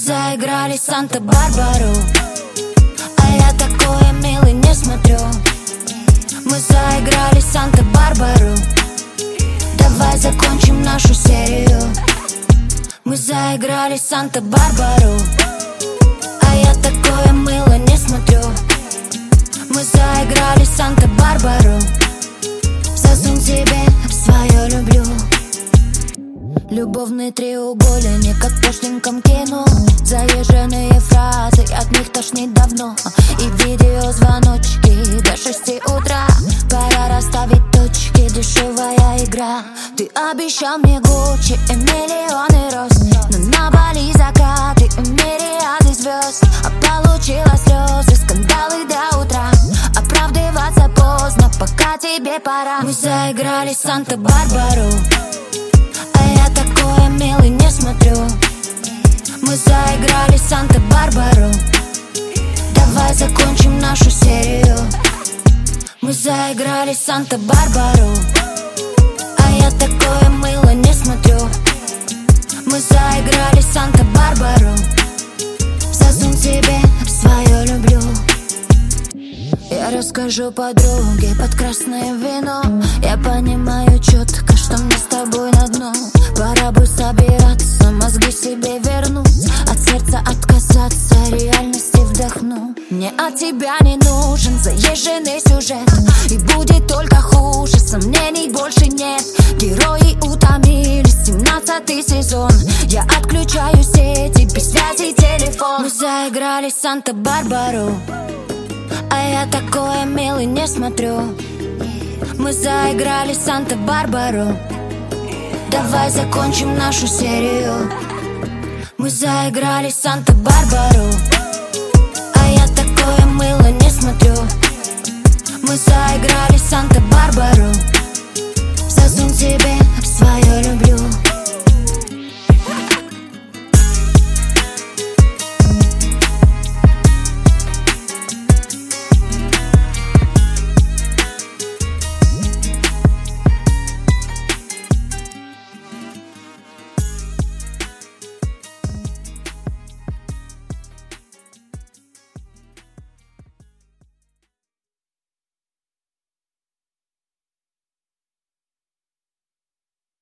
заиграли Санта-Барбару, а я такое милый не смотрю. Мы заиграли Санта-Барбару, давай закончим нашу серию. Мы заиграли Санта-Барбару, а я такое мило не смотрю. Мы заиграли Санта-Барбару, засунь себе в свое люблю. Любовный треугольник, как в пошленьком кино. Заезженные фразы, от них тошнит давно. И видеозвоночки до 6 утра. Пора расставить точки, дешевая игра. Ты обещал мне Гуччи и миллионы роз, но на Бали закаты и мириады звезд. А получила слезы, скандалы до утра. Оправдываться поздно, пока тебе пора. Мы заиграли Санта-Барбару, а я такое милый не смотрю. Мы заиграли Санта-Барбару, давай закончим нашу серию. Мы заиграли Санта-Барбару, а я такое мило не смотрю. Мы заиграли Санта-Барбару, засунь себе в свое люблю. Я расскажу подруге под красное вино. Я понимаю четко, что мне с тобой на дно. Пора бы собираться, мозги себе вернуть, от сердца отказаться, реальности вдохну. Мне от тебя не нужен заезженный сюжет, и будет только хуже, сомнений больше нет. Герои утомились, 17-й сезон. Я отключаю сети, без связи телефон. Мы заиграли Санта-Барбару, а я такое милый не смотрю. Мы заиграли Санта-Барбару, давай закончим нашу серию. Мы заиграли Санта-Барбару, а я такое мило не смотрю. Мы заиграли Санта-Барбару, засунь себе